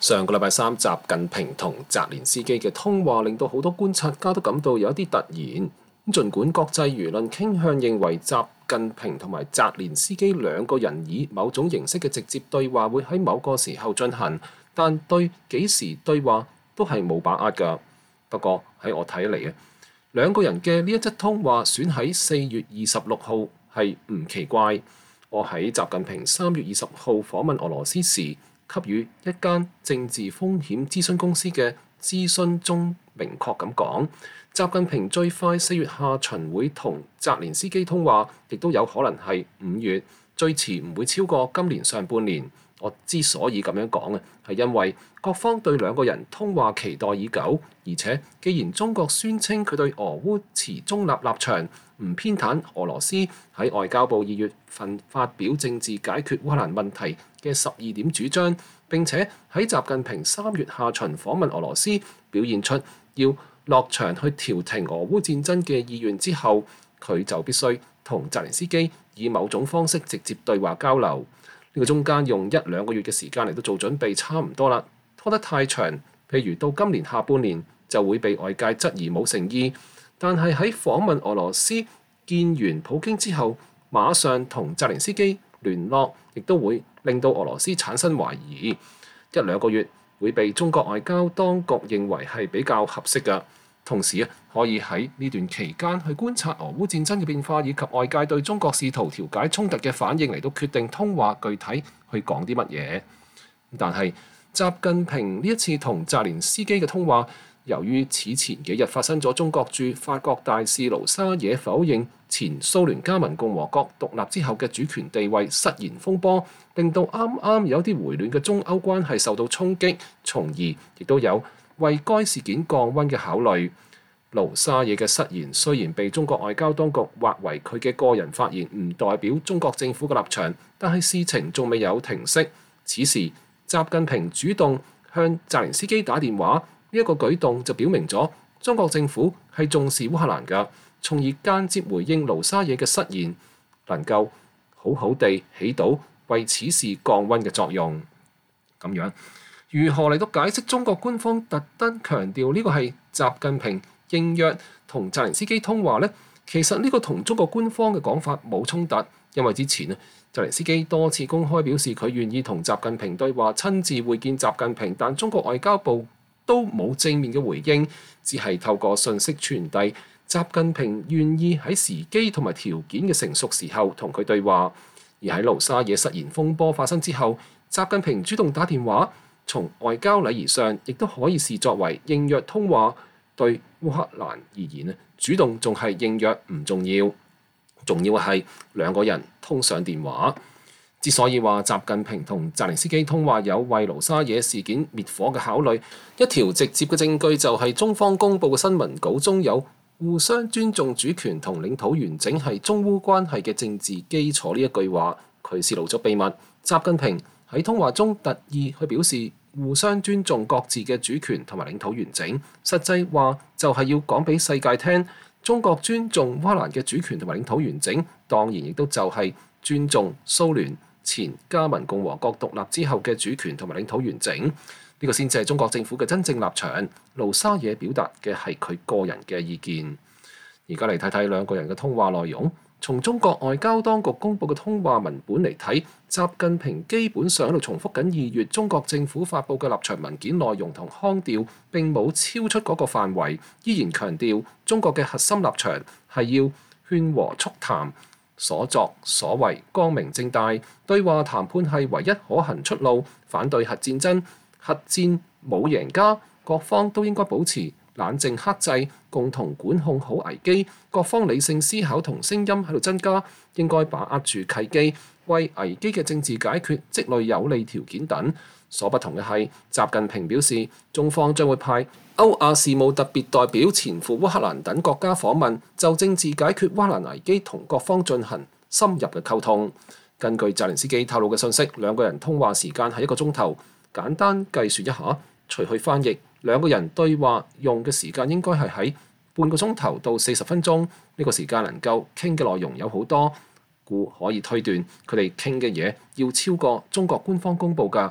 上個禮拜三，習近平同澤連斯基嘅通話令到好多觀察家都感到有一啲突然。儘管國際輿論傾向認為習近平同埋澤連斯基兩個人以某種形式嘅直接對話會喺某個時候進行，但對幾時對話都係冇把握㗎。不過喺我睇嚟，兩個人嘅呢一則通話選喺4月26號係唔奇怪。我喺習近平3月20號訪問俄羅斯時，給予一間政治風險諮詢公司嘅諮詢中明確咁講，習近平最快4月下旬會同澤連斯基通話，亦都有可能係5月，最遲唔會超過今年上半年。我之所以咁樣講係因為各方對兩個人通話期待已久，而且既然中國宣稱佢對俄烏持中立立場，唔偏袒俄羅斯喺外交部2月份發表政治解決烏克蘭問題嘅12點主張，並且喺習近平3月下旬訪問俄羅斯，表現出要落場去調停俄烏戰爭嘅意願之後，佢就必須同澤連斯基以某種方式直接對話交流。呢個中間用1-2個月嘅時間嚟到做準備差唔多啦，拖得太長，譬如到今年下半年就會被外界質疑冇誠意。但係喺訪問俄羅斯見完普京之後，馬上同澤連斯基聯絡，亦都會令到俄羅斯產生懷疑。1-2個月會被中國外交當局認為係比較合適嘅，同時可以喺呢段期間去觀察俄烏戰爭嘅變化，以及外界對中國試圖調解衝突嘅反應嚟到決定通話具體去講啲乜嘢。但係習近平呢一次同澤連斯基嘅通話，由於此前幾日發生咗中國駐法國大使盧沙野否認前蘇聯加盟共和國獨立之後嘅主權地位失言風波，令到啱啱有啲回暖嘅中歐關係受到衝擊，從而亦都有為該事件降溫嘅考慮。盧沙野嘅失言雖然被中國外交當局劃為佢嘅個人發言，唔代表中國政府嘅立場，但係事情仲未有停息。此時習近平主動向澤連斯基打電話，呢一個舉動就表明咗中國政府係重視烏克蘭㗎，從而間接回應盧沙野嘅失言，能夠好好地起到為此事降溫嘅作用。咁樣如何嚟到解釋中國官方特登強調呢個係習近平應約同澤連斯基通話呢？其實呢個同中國官方嘅講法冇衝突，因為之前澤連斯基多次公開表示佢願意同習近平對話，親自會見習近平，但中國外交部都冇正面嘅回應，只係透過信息傳遞習近平願意喺時機同埋條件嘅成熟時候同佢對話。而喺盧沙野失言風波發生之後，習近平主動打電話，從外交禮儀上亦都可以視作為應約通話。對烏克蘭而言，主動仲係應約唔重要，重要嘅係兩個人通上電話。之所以話習近平同澤連斯基通話有為盧沙野事件滅火嘅考慮，一條直接嘅證據就係中方公佈嘅新聞稿中有互相尊重主權同領土完整係中烏關係嘅政治基礎呢一句話，佢泄露咗秘密。習近平喺通話中特意去表示互相尊重各自嘅主權同埋領土完整，實際話就係要講俾世界聽，中國尊重烏克蘭嘅主權同埋領土完整，當然亦都就係尊重蘇聯前加盟共和國獨立之後嘅主權同埋領土完整。呢個先至係中國政府嘅真正立場。盧沙野表達嘅係佢個人嘅意見。而家嚟睇睇兩個人嘅通話內容。從中國外交當局公佈嘅通話文本嚟睇，習近平基本上喺度重複緊2月中國政府發布嘅立場文件內容同腔調，並冇超出嗰個範圍，依然強調中國嘅核心立場係要勸和促談，所作所為光明正大，對話談判係唯一可行出路，反對核戰爭，核戰冇贏家，各方都應該保持冷靜克制，共同管控好危機，各方理性思考同聲音喺度增加，應該把握住契機，為危機嘅政治解決積累有利條件等。所不同嘅係，習近平表示，中方將會派歐亞事務特別代表前赴烏克蘭等國家訪問，就政治解決烏克蘭危機同各方進行深入嘅溝通。根據澤連斯基透露嘅信息，兩個人通話時間係1個鐘頭，簡單計算一下，除去翻譯，兩個人對話用嘅時間應該係喺半個鐘頭到40分鐘。呢個時間能夠傾嘅內容有好多，故可以推斷佢哋傾嘅嘢要超過中國官方公佈嘅。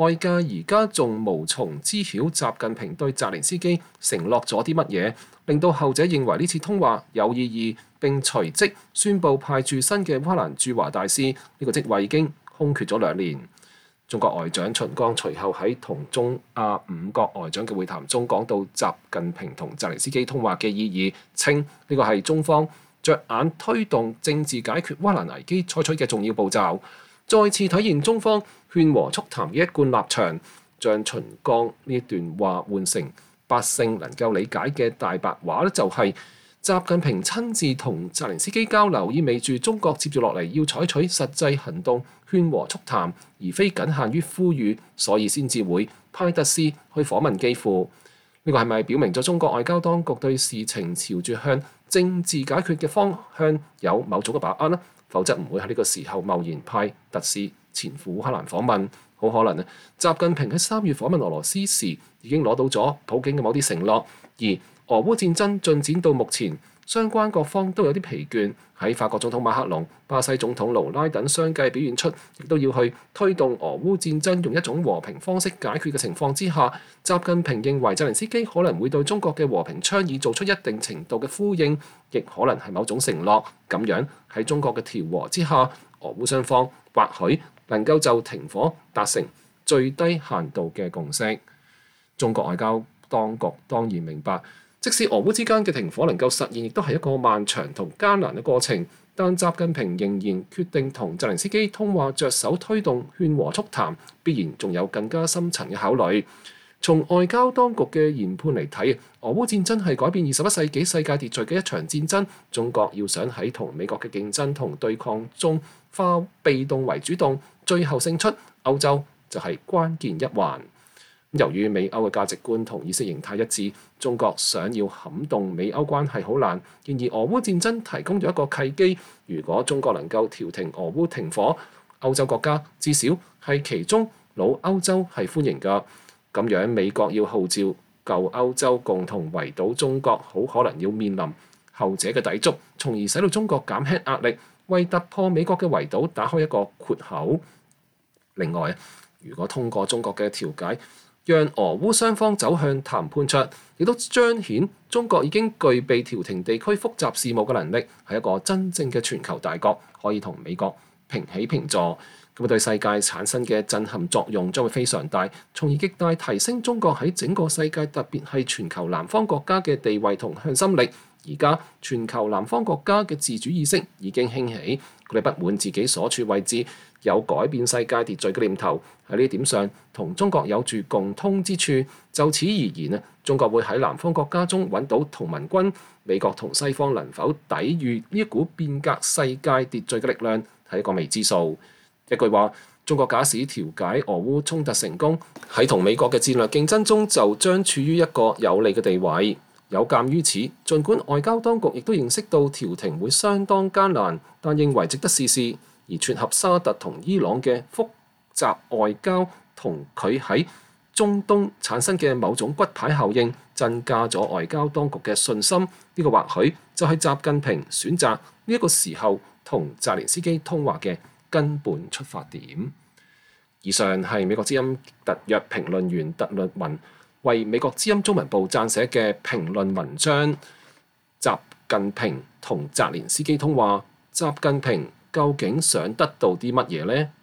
外界而家仲無從知曉習近平對澤連斯基承諾咗啲乜嘢，令到後者認為呢次通話有意義，並隨即宣布派駐新嘅烏克蘭駐華大使，呢個職位已經空缺咗2年。中國外長秦剛隨後喺同中亞5國外長嘅會談中講到習近平同澤連斯基通話嘅意義，稱呢個係中方着眼推動政治解決烏克蘭危機採取嘅重要步驟，再次體現中方勸和促談嘅一貫立場。將秦剛呢段話換成百姓能夠理解嘅大白話就係習近平親自同澤連斯基交流，意味住中國接住落嚟要採取實際行動勸和促談，而非僅限於呼籲，所以先至會派特使去訪問基輔。呢個係咪表明咗中國外交當局對事情朝住向政治解決嘅方向有某種嘅把握呢？否則唔會喺呢個時候貿然派特使前赴烏克蘭訪問。好可能習近平喺3月訪問俄羅斯時已經攞到咗普京嘅某啲承諾，而俄烏戰爭進展到目前，相關各方都有啲疲倦。喺法國總統馬克龍、巴西總統盧拉等相繼表現出亦都要去推動俄烏戰爭用一種和平方式解決嘅情況之下，習近平認為澤連斯基可能會對中國嘅和平倡議做出一定程度嘅呼應，亦可能係某種承諾。咁樣喺中國嘅調和之下，俄烏雙方或許能夠就停火達成最低限度嘅共識。中國外交當局當然明白，即使俄烏之間嘅停火能夠實現，亦都係一個漫長同艱難嘅過程。但習近平仍然決定同澤連斯基通話，着手推動勸和促談，必然仲有更加深層嘅考慮。從外交當局嘅研判嚟睇，俄烏戰爭係改變21世紀世界秩序嘅一場戰爭。中國要想喺同美國嘅競爭同對抗中化被動為主動，最後勝出，歐洲就係關鍵一環。由於美歐嘅價值觀同意識形態一致，中國想要撼動美歐關係好難。然而，俄烏戰爭提供咗一個契機，如果中國能夠調停俄烏停火，歐洲國家至少係其中老歐洲係歡迎㗎。咁樣美國要號召舊歐洲共同圍堵中國，好可能要面臨後者嘅抵觸，從而使到中國減輕壓力，為突破美國嘅圍堵打開一個豁口。另外，如果通過中國嘅調解，讓俄烏雙方走向談判桌，亦都彰顯中國已經具備調停地區複雜事務嘅能力，係一個真正嘅全球大國，可以同美國平起平坐。咁對世界產生嘅震撼作用將會非常大，從而極大提升中國喺整個世界，特別係全球南方國家嘅地位同向心力。而家全球南方國家嘅自主意識已經興起，佢哋不滿自己所處位置，有改變世界秩序嘅念頭。喺呢一點上，同中國有住共通之處。就此而言，中國會喺南方國家中揾到同盟軍。美國同西方能否抵禦呢一股變革世界秩序嘅力量，係一個未知數。一句話，中國假使調解俄烏衝突成功，喺同美國嘅戰略競爭中就將處於一個有利嘅地位。有鑑於此，儘管外交當局亦都認識到調停會相當艱難，但認為值得試試。而撮合沙特同伊朗嘅複雜外交，同佢喺中東產生嘅某種骨牌效應，增加咗外交當局嘅信心。呢個或許就係習近平選擇呢一個時候同澤連斯基通話嘅根本出發點。以上係美國之音特約評論員特律文為美國之音中文部撰寫嘅評論文章。習近平同澤連斯基通話，習近平究竟想得到啲乜嘢呢？